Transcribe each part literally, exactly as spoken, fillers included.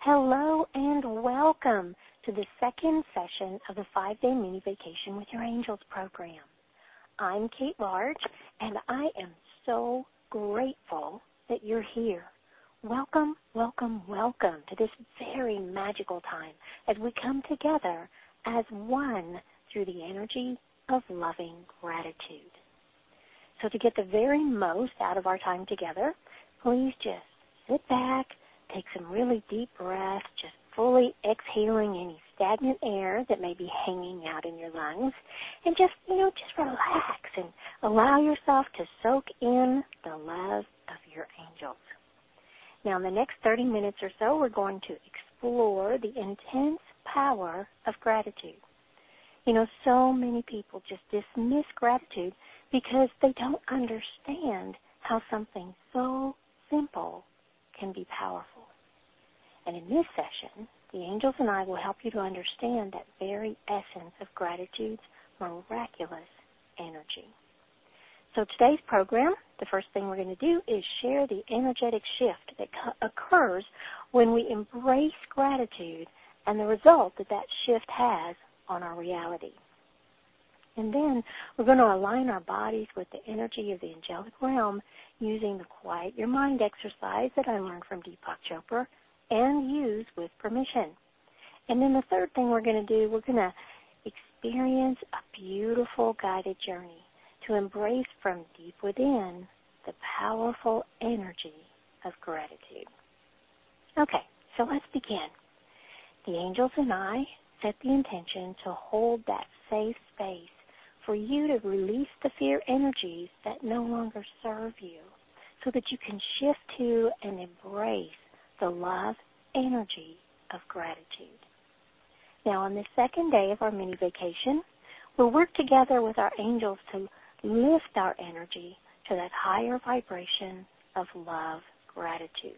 Hello and welcome to the second session of the five-day mini vacation with your angels program. I'm Kate Large, and I am so grateful that you're here. Welcome, welcome, welcome to this very magical time as we come together as one through the energy of loving gratitude. So to get the very most out of our time together, please just sit back, take some really deep breaths, just fully exhaling any stagnant air that may be hanging out in your lungs, and just, you know, just relax and allow yourself to soak in the love of your angels. Now, in the next thirty minutes or so, we're going to explore the intense power of gratitude. You know, so many people just dismiss gratitude because they don't understand how something so simple can be powerful. And in this session, the angels and I will help you to understand that very essence of gratitude's miraculous energy. So today's program, the first thing we're going to do is share the energetic shift that co- occurs when we embrace gratitude and the result that that shift has on our reality. And then we're going to align our bodies with the energy of the angelic realm using the Quiet Your Mind exercise that I learned from Deepak Chopra and use with permission. And then the third thing we're going to do, we're going to experience a beautiful guided journey to embrace from deep within the powerful energy of gratitude. Okay, so let's begin. The angels and I set the intention to hold that safe space for you to release the fear energies that no longer serve you so that you can shift to and embrace the love energy of gratitude. Now, on the second day of our mini vacation, we'll work together with our angels to lift our energy to that higher vibration of love, gratitude.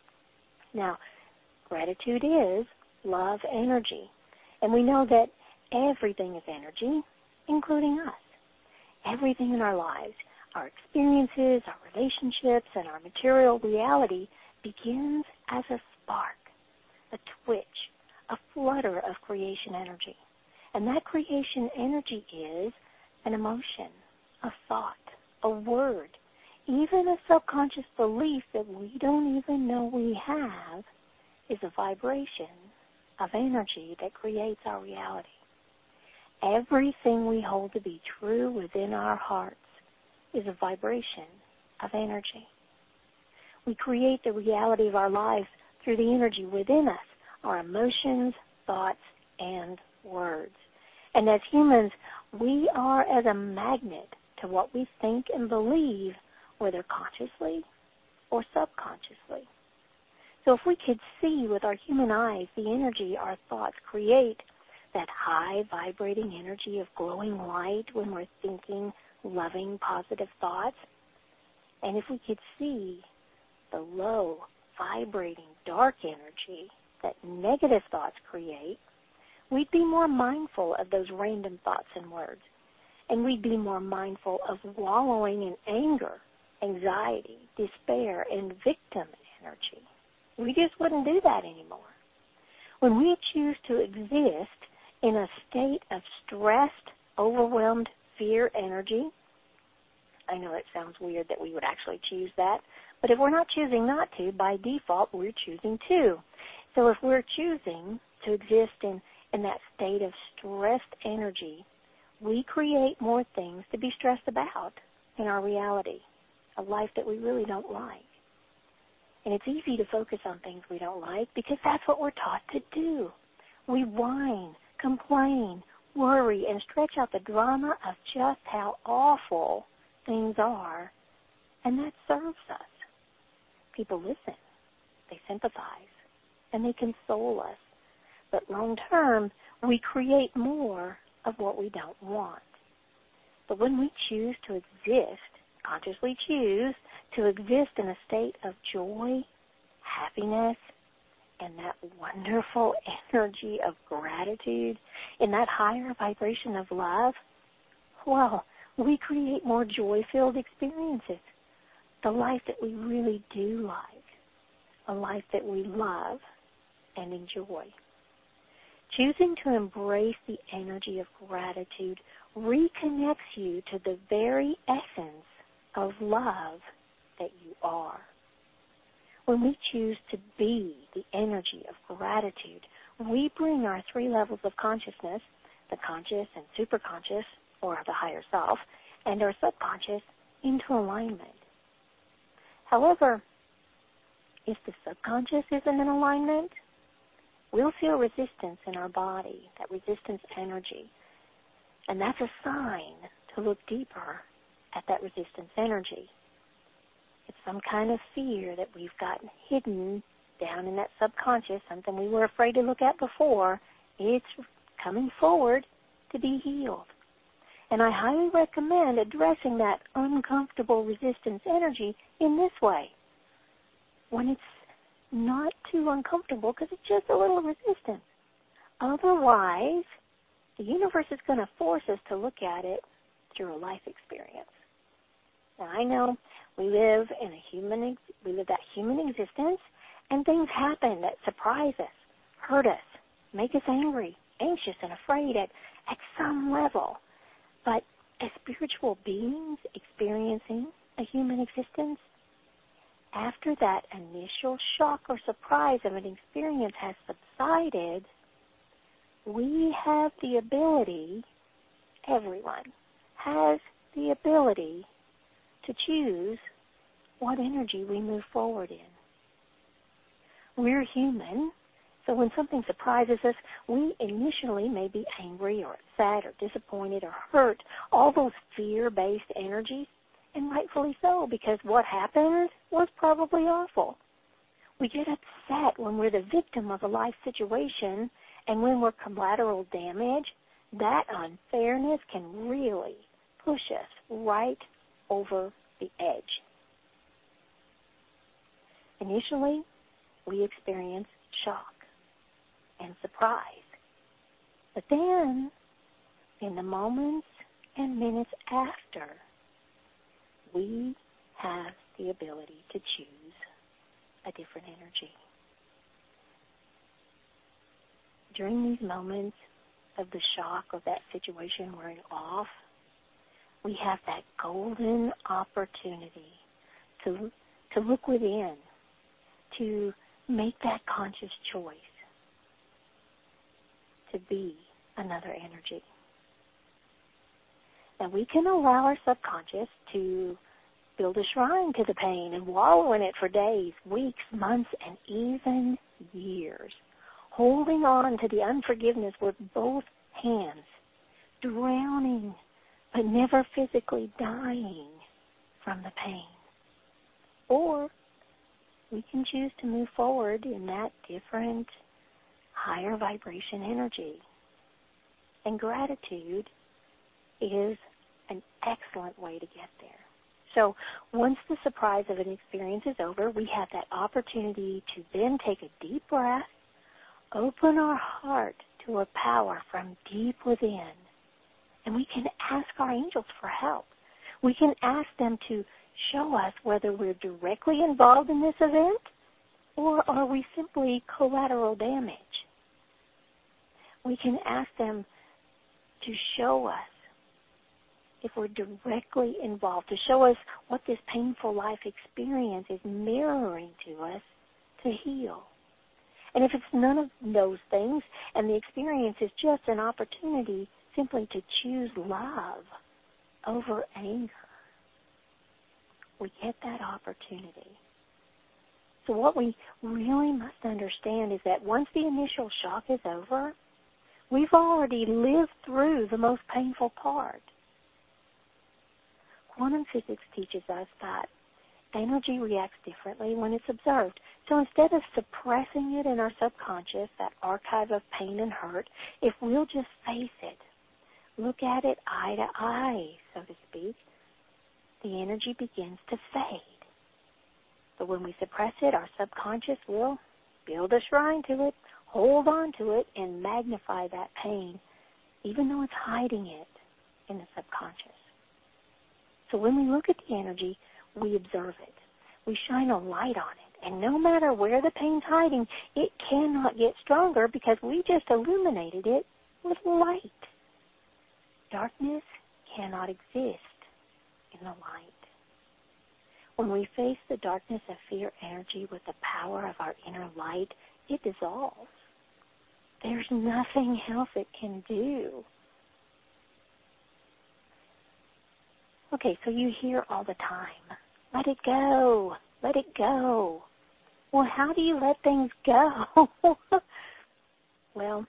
Now, gratitude is love energy, and we know that everything is energy, including us. Everything in our lives, our experiences, our relationships, and our material reality begins as a spark, a twitch, a flutter of creation energy. And that creation energy is an emotion, a thought, a word, even a subconscious belief that we don't even know we have is a vibration of energy that creates our reality. Everything we hold to be true within our hearts is a vibration of energy. We create the reality of our lives through the energy within us, our emotions, thoughts, and words. And as humans, we are as a magnet to what we think and believe, whether consciously or subconsciously. So if we could see with our human eyes the energy our thoughts create, that high vibrating energy of glowing light when we're thinking loving, positive thoughts, and if we could see the low vibrating dark energy that negative thoughts create, we'd be more mindful of those random thoughts and words, and we'd be more mindful of wallowing in anger, anxiety, despair, and victim energy. We just wouldn't do that anymore. When we choose to exist in a state of stressed, overwhelmed fear energy, I know it sounds weird that we would actually choose that, but if we're not choosing not to, by default, we're choosing to. So if we're choosing to exist in, in that state of stressed energy, we create more things to be stressed about in our reality, a life that we really don't like. And it's easy to focus on things we don't like because that's what we're taught to do. We whine, complain, worry, and stretch out the drama of just how awful things are, and that serves us. People listen, they sympathize, and they console us. But long term, we create more of what we don't want. But when we choose to exist, consciously choose to exist in a state of joy, happiness, and that wonderful energy of gratitude, in that higher vibration of love, well, we create more joy-filled experiences, the life that we really do like, a life that we love, and enjoy. Choosing to embrace the energy of gratitude reconnects you to the very essence of love that you are. When we choose to be the energy of gratitude, we bring our three levels of consciousness, the conscious and superconscious, or the higher self, and our subconscious, into alignment. However, if the subconscious isn't in alignment, we'll feel resistance in our body, that resistance energy. And that's a sign to look deeper at that resistance energy. It's some kind of fear that we've gotten hidden down in that subconscious, something we were afraid to look at before. It's coming forward to be healed. And I highly recommend addressing that uncomfortable resistance energy in this way. When it's not too uncomfortable, because it's just a little resistance. Otherwise, the universe is going to force us to look at it through a life experience. Now, I know we live in a human, we live that human existence, and things happen that surprise us, hurt us, make us angry, anxious, and afraid at, at some level. But as spiritual beings experiencing a human existence, after that initial shock or surprise of an experience has subsided, we have the ability, everyone has the ability to choose what energy we move forward in. We're human, so when something surprises us, we initially may be angry or sad or disappointed or hurt, all those fear-based energies, and rightfully so, because what happened was probably awful. We get upset when we're the victim of a life situation, and when we're collateral damage, that unfairness can really push us right over the edge. Initially, we experience shock and surprise. But then, in the moments and minutes after, we have the ability to choose a different energy. During these moments of the shock of that situation wearing off, we have that golden opportunity to, to look within, to make that conscious choice to be another energy. Now, we can allow our subconscious to build a shrine to the pain and wallow in it for days, weeks, months, and even years, holding on to the unforgiveness with both hands, drowning but never physically dying from the pain. Or we can choose to move forward in that different, higher vibration energy. And gratitude is an excellent way to get there. So once the surprise of an experience is over, we have that opportunity to then take a deep breath, open our heart to a power from deep within, and we can ask our angels for help. We can ask them to show us whether we're directly involved in this event or are we simply collateral damage. We can ask them to show us if we're directly involved, to show us what this painful life experience is mirroring to us to heal. And if it's none of those things and the experience is just an opportunity simply to choose love over anger, we get that opportunity. So what we really must understand is that once the initial shock is over, we've already lived through the most painful part. Quantum physics teaches us that energy reacts differently when it's observed. So instead of suppressing it in our subconscious, that archive of pain and hurt, if we'll just face it, look at it eye to eye, so to speak, the energy begins to fade. But when we suppress it, our subconscious will build a shrine to it, hold on to it, and magnify that pain, even though it's hiding it in the subconscious. So when we look at the energy, we observe it. We shine a light on it. And no matter where the pain's hiding, it cannot get stronger because we just illuminated it with light. Darkness cannot exist in the light. When we face the darkness of fear energy with the power of our inner light, it dissolves. There's nothing else it can do. Okay, so you hear all the time, let it go, let it go. Well, how do you let things go? Well,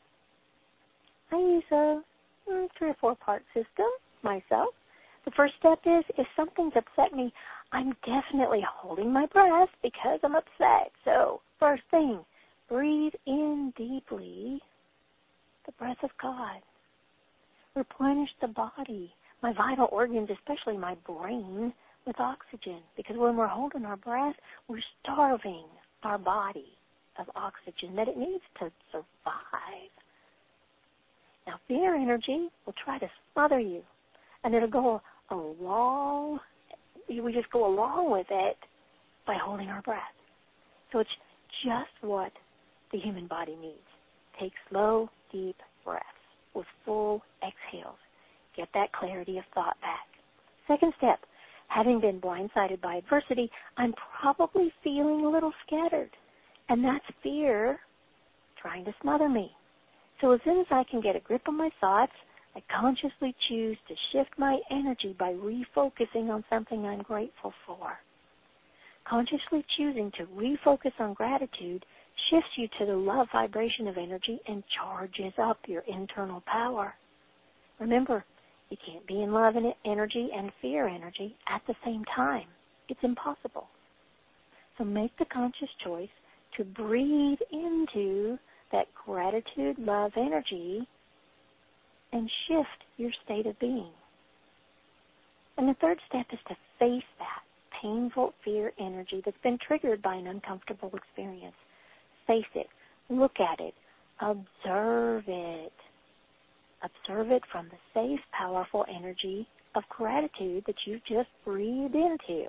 I use a mm, three or four part system myself. The first step is if something's upset me, I'm definitely holding my breath because I'm upset. So first thing, breathe in deeply the breath of God. Replenish the body, my vital organs, especially my brain, with oxygen. Because when we're holding our breath, we're starving our body of oxygen that it needs to survive. Now, fear energy will try to smother you, and it'll go along, we just go along with it by holding our breath. So it's just what the human body needs. Take slow, deep breaths with full exhales. Get that clarity of thought back. Second step, having been blindsided by adversity, I'm probably feeling a little scattered, and that's fear trying to smother me. So as soon as I can get a grip on my thoughts, I consciously choose to shift my energy by refocusing on something I'm grateful for. Consciously choosing to refocus on gratitude shifts you to the love vibration of energy and charges up your internal power. Remember, you can't be in love and energy and fear energy at the same time. It's impossible. So make the conscious choice to breathe into that gratitude, love energy, and shift your state of being. And the third step is to face that painful fear energy that's been triggered by an uncomfortable experience. Face it. Look at it. Observe it. Observe it from the safe, powerful energy of gratitude that you just breathed into.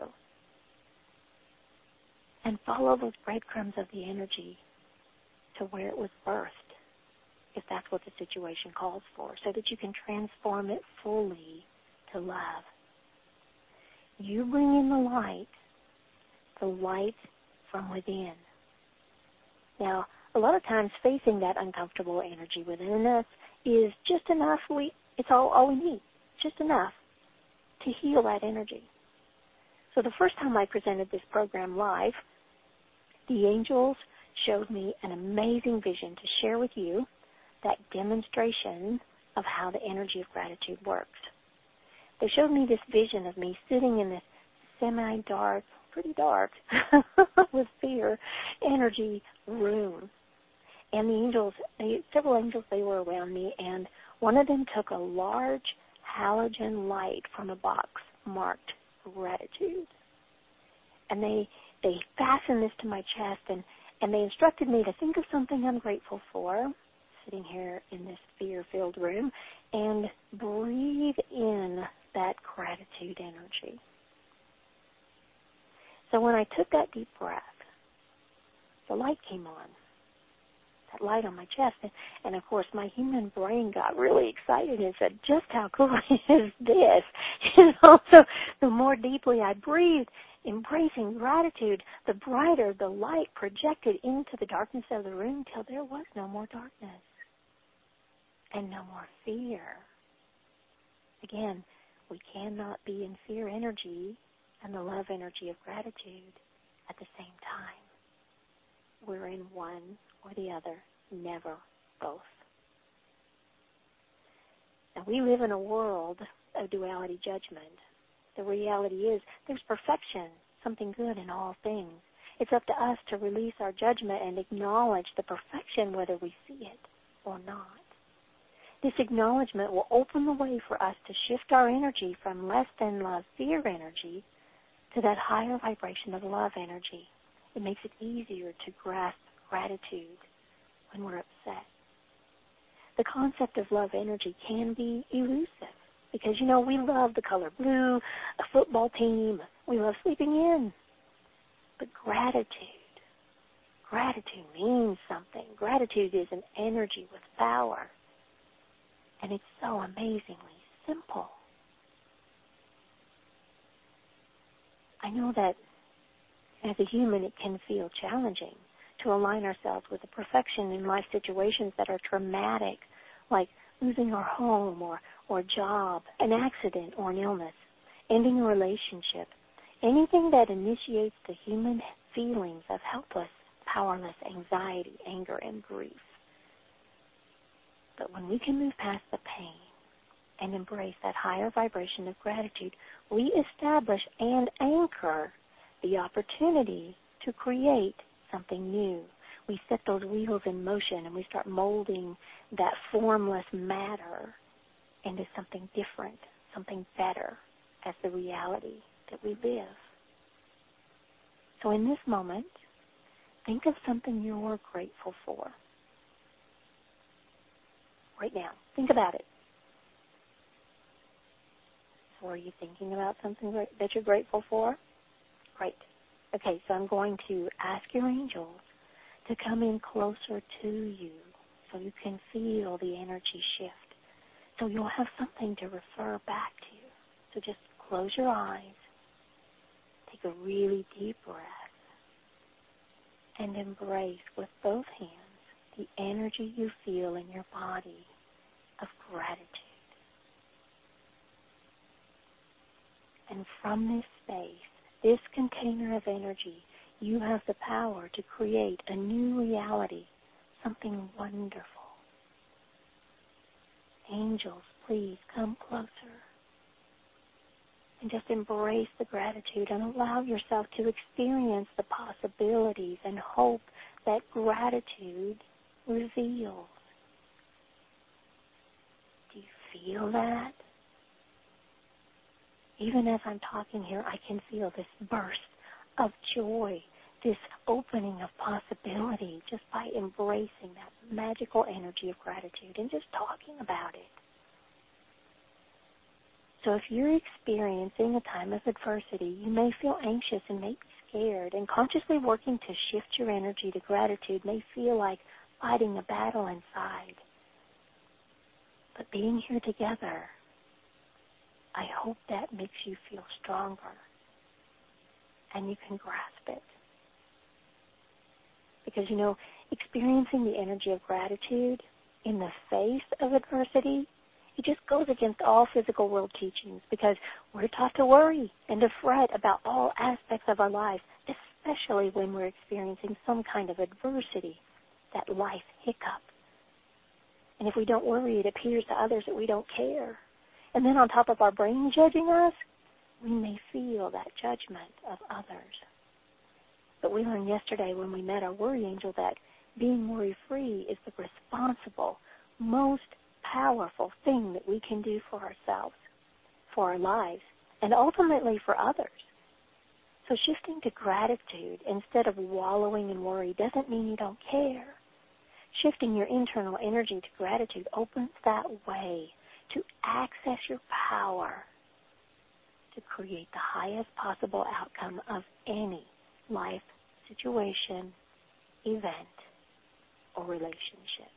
And follow those breadcrumbs of the energy to where it was birthed, if that's what the situation calls for, so that you can transform it fully to love. You bring in the light, the light from within. Now, a lot of times facing that uncomfortable energy within us is just enough. We, it's all, all we need, just enough to heal that energy. So the first time I presented this program live, the angels showed me an amazing vision to share with you, that demonstration of how the energy of gratitude works. They showed me this vision of me sitting in this semi-dark, pretty dark, with fear, energy room. And the angels, they, several angels, they were around me, and one of them took a large halogen light from a box marked gratitude. And they they fastened this to my chest, and, and they instructed me to think of something I'm grateful for, sitting here in this fear-filled room, and breathe in that gratitude energy. So when I took that deep breath, the light came on, that light on my chest, and, and of course my human brain got really excited and said, just how cool is this? And also, the more deeply I breathed, embracing gratitude, the brighter the light projected into the darkness of the room till there was no more darkness and no more fear. Again, we cannot be in fear energy and the love energy of gratitude at the same time. We're in one or the other, never both. Now, we live in a world of duality judgment. The reality is there's perfection, something good in all things. It's up to us to release our judgment and acknowledge the perfection whether we see it or not. This acknowledgement will open the way for us to shift our energy from less than love, fear energy, to that higher vibration of love energy. It makes it easier to grasp gratitude when we're upset. The concept of love energy can be elusive because, you know, we love the color blue, a football team. We love sleeping in. But gratitude, Gratitude means something. Gratitude is an energy with power. And it's so amazingly simple. I know that as a human it can feel challenging to align ourselves with the perfection in life situations that are traumatic, like losing our home or, or job, an accident or an illness, ending a relationship, anything that initiates the human feelings of helpless, powerless, anxiety, anger, and grief. But when we can move past the pain and embrace that higher vibration of gratitude, we establish and anchor the opportunity to create something new. We set those wheels in motion and we start molding that formless matter into something different, something better as the reality that we live. So in this moment, think of something you're grateful for. Right now, think about it. So are you thinking about something that you're grateful for? Great. Okay, so I'm going to ask your angels to come in closer to you so you can feel the energy shift. So you'll have something to refer back to. So just close your eyes, take a really deep breath, and embrace with both hands the energy you feel in your body of gratitude. And from this space, this container of energy, you have the power to create a new reality, something wonderful. Angels, please come closer and just embrace the gratitude and allow yourself to experience the possibilities and hope that gratitude reveals. Do you feel that? Even as I'm talking here, I can feel this burst of joy, this opening of possibility just by embracing that magical energy of gratitude and just talking about it. So if you're experiencing a time of adversity, you may feel anxious and may be scared, and consciously working to shift your energy to gratitude may feel like fighting a battle inside. But being here together, I hope that makes you feel stronger and you can grasp it. Because, you know, experiencing the energy of gratitude in the face of adversity, it just goes against all physical world teachings, because we're taught to worry and to fret about all aspects of our lives, especially when we're experiencing some kind of adversity, that life hiccup. And if we don't worry, it appears to others that we don't care. And then on top of our brain judging us, we may feel that judgment of others. But we learned yesterday when we met our worry angel that being worry-free is the responsible, most powerful thing that we can do for ourselves, for our lives, and ultimately for others. So shifting to gratitude instead of wallowing in worry doesn't mean you don't care. Shifting your internal energy to gratitude opens that way to access your power to create the highest possible outcome of any life situation, event, or relationship.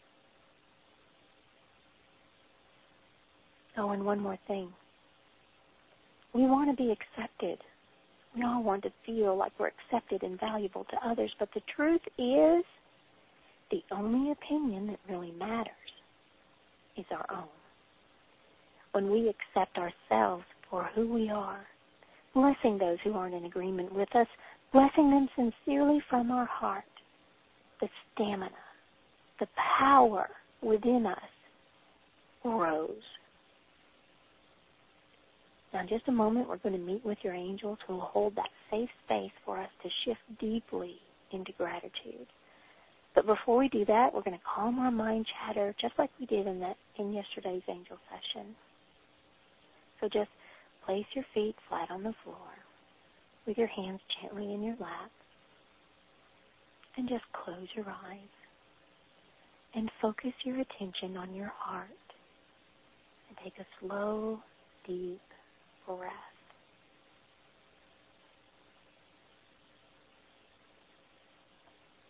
Oh, and one more thing. We want to be accepted. We all want to feel like we're accepted and valuable to others, but the truth is, the only opinion that really matters is our own. When we accept ourselves for who we are, blessing those who aren't in agreement with us, blessing them sincerely from our heart, the stamina, the power within us grows. Now, in just a moment, we're going to meet with your angels who will hold that safe space for us to shift deeply into gratitude. But before we do that, we're going to calm our mind chatter just like we did in that in yesterday's angel session. So just place your feet flat on the floor with your hands gently in your lap and just close your eyes and focus your attention on your heart and take a slow, deep breath.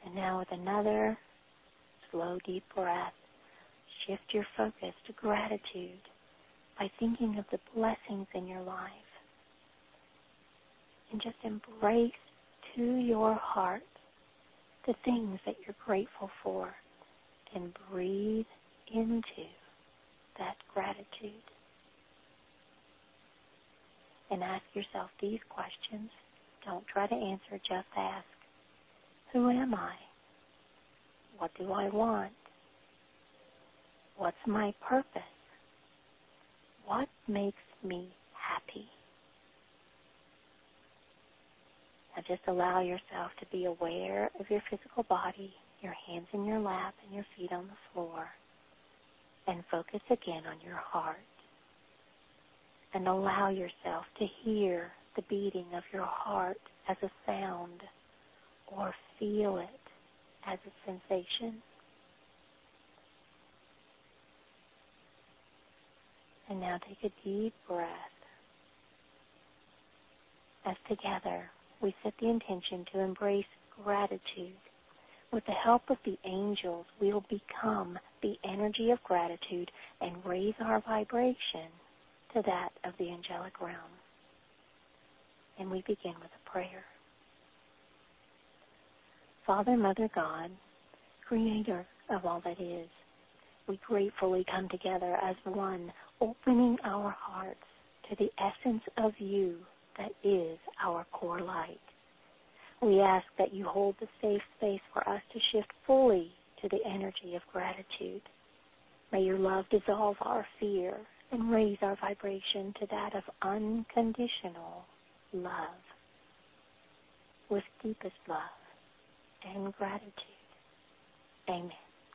And now with another slow, deep breath, shift your focus to gratitude by thinking of the blessings in your life. And just embrace to your heart the things that you're grateful for and breathe into that gratitude. And ask yourself these questions. Don't try to answer, just ask, who am I? What do I want? What's my purpose? What makes me happy? Now just allow yourself to be aware of your physical body, your hands in your lap and your feet on the floor, and focus again on your heart. And allow yourself to hear the beating of your heart as a sound or feel it as a sensation. And now take a deep breath as together we set the intention to embrace gratitude. With the help of the angels, we'll become the energy of gratitude and raise our vibration to that of the angelic realm. And we begin with a prayer. Father, Mother, God, Creator of all that is, we gratefully come together as one, opening our hearts to the essence of you that is our core light. We ask that you hold the safe space for us to shift fully to the energy of gratitude. May your love dissolve our fear and raise our vibration to that of unconditional love, with deepest love and gratitude. Amen.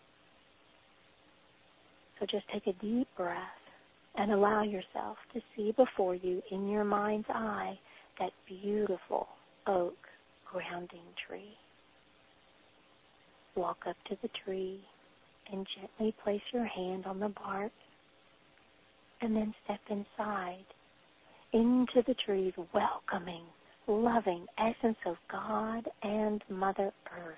So just take a deep breath and allow yourself to see before you in your mind's eye that beautiful oak grounding tree. Walk up to the tree and gently place your hand on the bark, and then step inside into the tree's welcoming, loving essence of God and Mother Earth.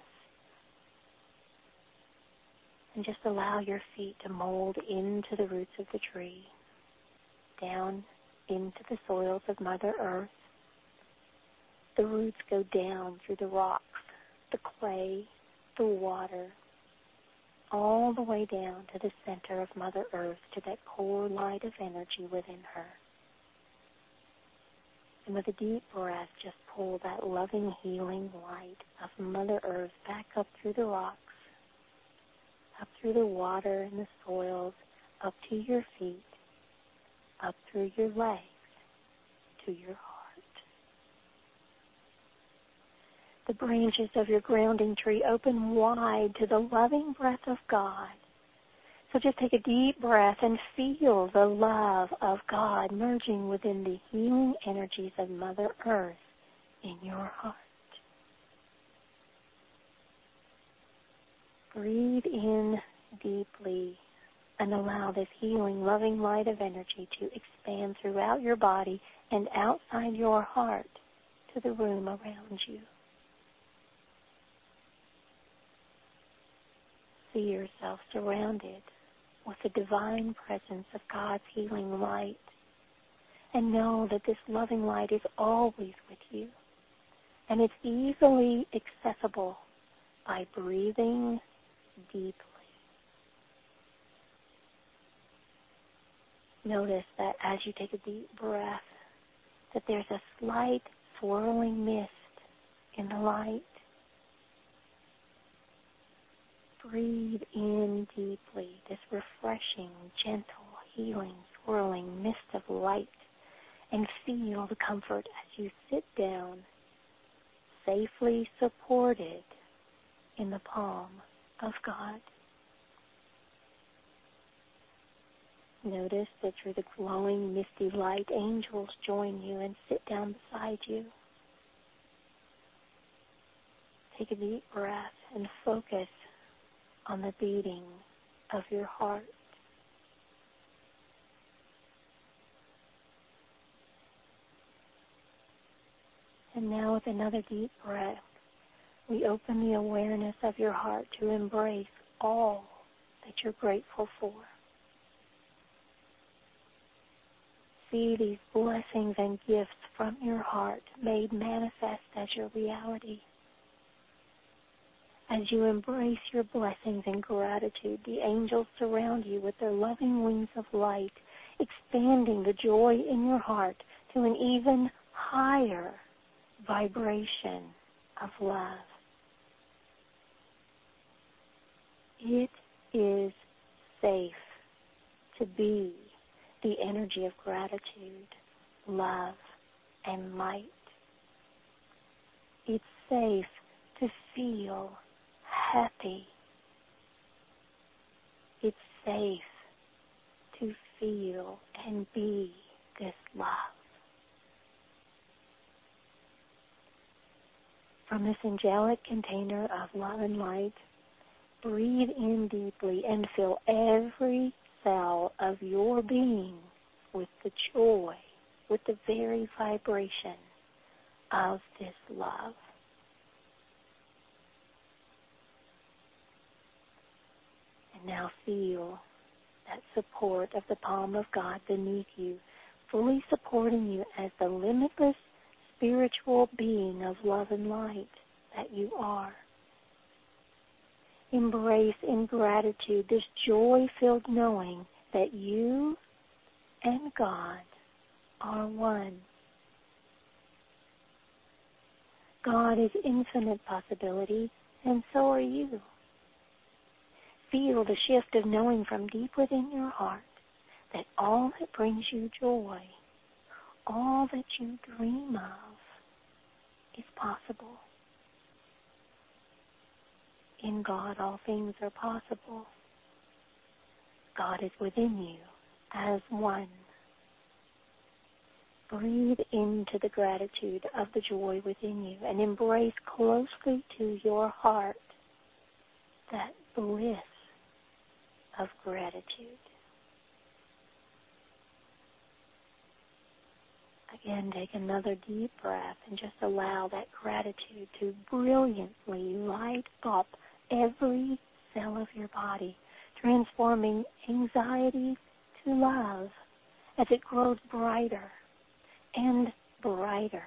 And just allow your feet to mold into the roots of the tree, down into the soils of Mother Earth. The roots go down through the rocks, the clay, the water, all the way down to the center of Mother Earth, to that core light of energy within her. And with a deep breath, just pull that loving, healing light of Mother Earth back up through the rocks, up through the water and the soils, up to your feet, up through your legs, to your heart. The branches of your grounding tree open wide to the loving breath of God. So just take a deep breath and feel the love of God merging within the healing energies of Mother Earth in your heart. Breathe in deeply and allow this healing, loving light of energy to expand throughout your body and outside your heart to the room around you. See yourself surrounded with the divine presence of God's healing light, and know that this loving light is always with you, and it's easily accessible by breathing deeply. Notice that as you take a deep breath, that there's a slight swirling mist in the light. Breathe in deeply this refreshing, gentle, healing, swirling mist of light, and feel the comfort as you sit down, safely supported in the palm of God. Notice that through the glowing, misty light, angels join you and sit down beside you. Take a deep breath and focus on the beating of your heart. And now with another deep breath, we open the awareness of your heart to embrace all that you're grateful for. See these blessings and gifts from your heart made manifest as your reality. As you embrace your blessings in gratitude, the angels surround you with their loving wings of light, expanding the joy in your heart to an even higher vibration of love. It is safe to be the energy of gratitude, love, and light. It's safe to feel happy. It's safe to feel and be this love. From this angelic container of love and light, breathe in deeply and fill every cell of your being with the joy, with the very vibration of this love. And now feel that support of the palm of God beneath you, fully supporting you as the limitless spiritual being of love and light that you are. Embrace in gratitude this joy-filled knowing that you and God are one. God is infinite possibility, and so are you. Feel the shift of knowing from deep within your heart that all that brings you joy, all that you dream of, is possible. In God, all things are possible. God is within you as one. Breathe into the gratitude of the joy within you and embrace closely to your heart that bliss of gratitude. Again, take another deep breath and just allow that gratitude to brilliantly light up every cell of your body, transforming anxiety to love as it grows brighter and brighter.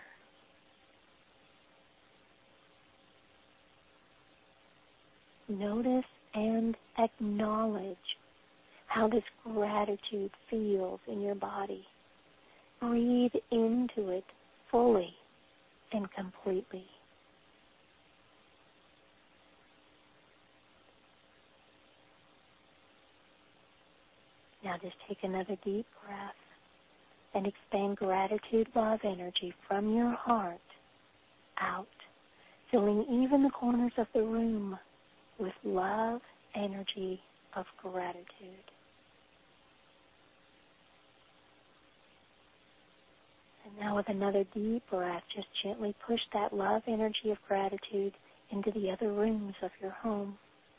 Notice and acknowledge how this gratitude feels in your body. Breathe into it fully and completely. Now just take another deep breath and expand gratitude, love energy from your heart out, filling even the corners of the room with love energy of gratitude. And now with another deep breath, just gently push that love energy of gratitude into the other rooms of your home.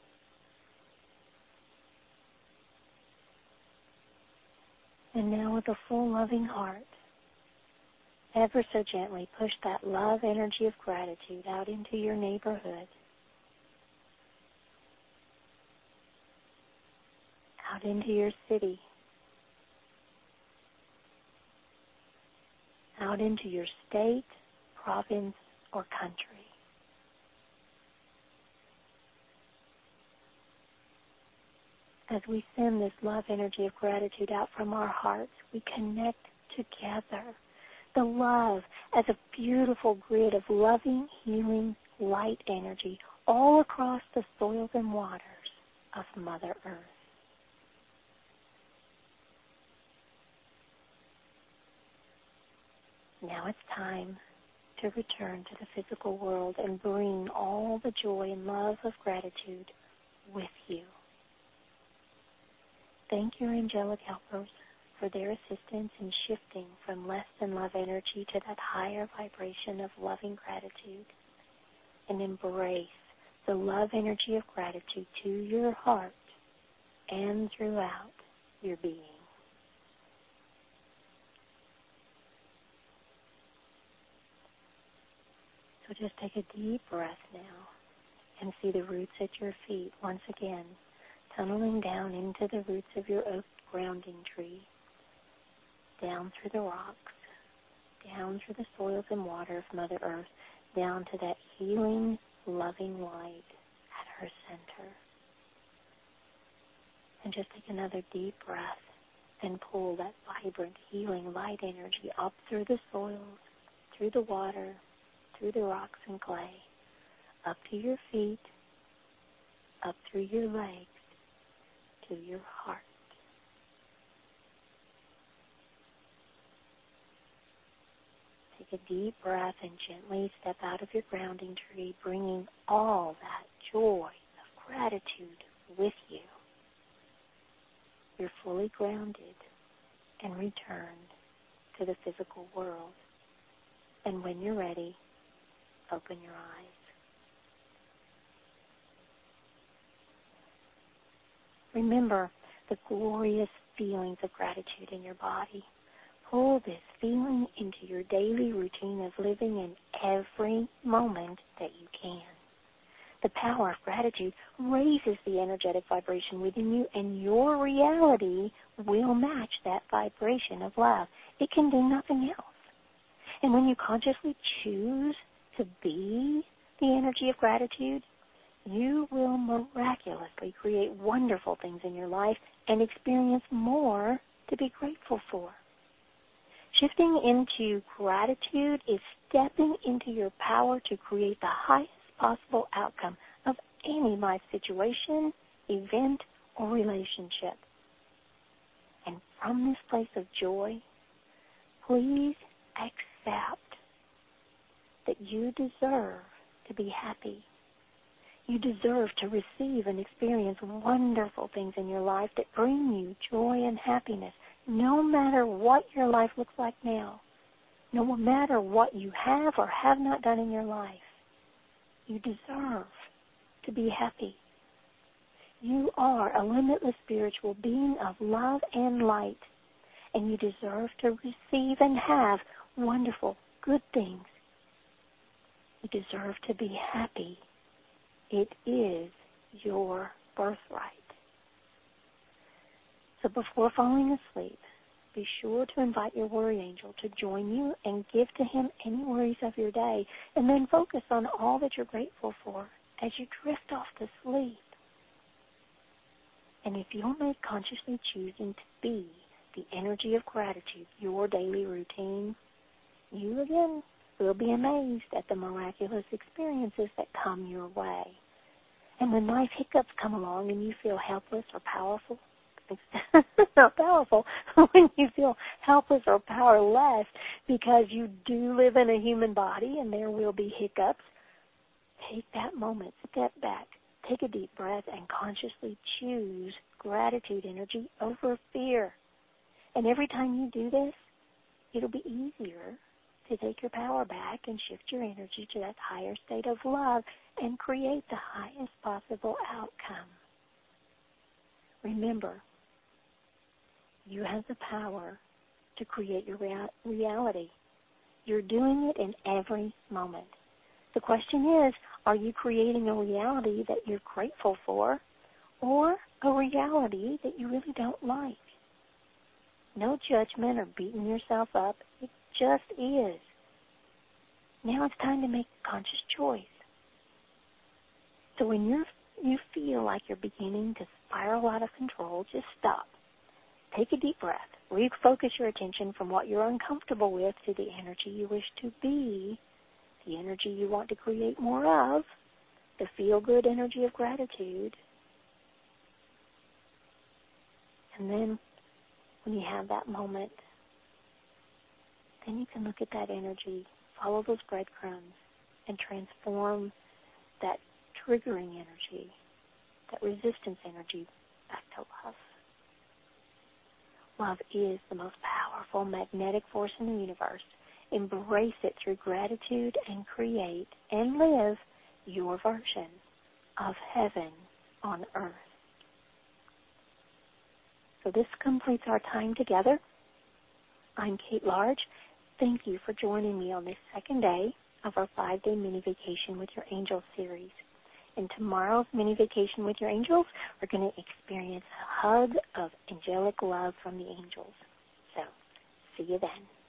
And now with a full loving heart, ever so gently push that love energy of gratitude out into your neighborhood, out into your city, out into your state, province, or country. As we send this love energy of gratitude out from our hearts, we connect together. The love as a beautiful grid of loving, healing, light energy all across the soils and waters of Mother Earth. Now it's time to return to the physical world and bring all the joy and love of gratitude with you. Thank your angelic helpers for their assistance in shifting from less than love energy to that higher vibration of loving gratitude, and embrace the love energy of gratitude to your heart and throughout your being. So just take a deep breath now and see the roots at your feet once again, tunneling down into the roots of your oak grounding tree, down through the rocks, down through the soils and water of Mother Earth, down to that healing, loving light at her center. And just take another deep breath and pull that vibrant, healing light energy up through the soils, through the water, through the rocks and clay, up to your feet, up through your legs, to your heart. Take a deep breath and gently step out of your grounding tree, bringing all that joy of gratitude with you. You're fully grounded and returned to the physical world. And when you're ready, open your eyes. Remember the glorious feelings of gratitude in your body. Pull this feeling into your daily routine of living in every moment that you can. The power of gratitude raises the energetic vibration within you, and your reality will match that vibration of love. It can do nothing else. And when you consciously choose to be the energy of gratitude, you will miraculously create wonderful things in your life and experience more to be grateful for. Shifting into gratitude is stepping into your power to create the highest possible outcome of any life situation, event, or relationship. And from this place of joy, please accept that you deserve to be happy. You deserve to receive and experience wonderful things in your life that bring you joy and happiness, no matter what your life looks like now, no matter what you have or have not done in your life. You deserve to be happy. You are a limitless spiritual being of love and light, and you deserve to receive and have wonderful, good things. You deserve to be happy. It is your birthright. So before falling asleep, be sure to invite your worry angel to join you and give to him any worries of your day, and then focus on all that you're grateful for as you drift off to sleep. And if you'll make consciously choosing to be the energy of gratitude your daily routine, you again will be amazed at the miraculous experiences that come your way. And when life hiccups come along and you feel helpless or powerful, not powerful, when you feel helpless or powerless because you do live in a human body and there will be hiccups, take that moment, step back, take a deep breath, and consciously choose gratitude energy over fear. And every time you do this, it'll be easier to take your power back and shift your energy to that higher state of love and create the highest possible outcome. Remember, you have the power to create your rea- reality. You're doing it in every moment. The question is, are you creating a reality that you're grateful for, or a reality that you really don't like? No judgment or beating yourself up. It just is. Now it's time to make a conscious choice. So when you're, you feel like you're beginning to spiral out of control, just stop. Take a deep breath. Refocus your attention from what you're uncomfortable with to the energy you wish to be, the energy you want to create more of, the feel-good energy of gratitude. And then when you have that moment, then you can look at that energy, follow those breadcrumbs, and transform that triggering energy, that resistance energy, back to love. Love is the most powerful magnetic force in the universe. Embrace it through gratitude and create and live your version of heaven on earth. So this completes our time together. I'm Kate Large. Thank you for joining me on this second day of our five-day mini vacation with your angels series. In tomorrow's mini vacation with your angels, we're going to experience a hug of angelic love from the angels. So, see you then.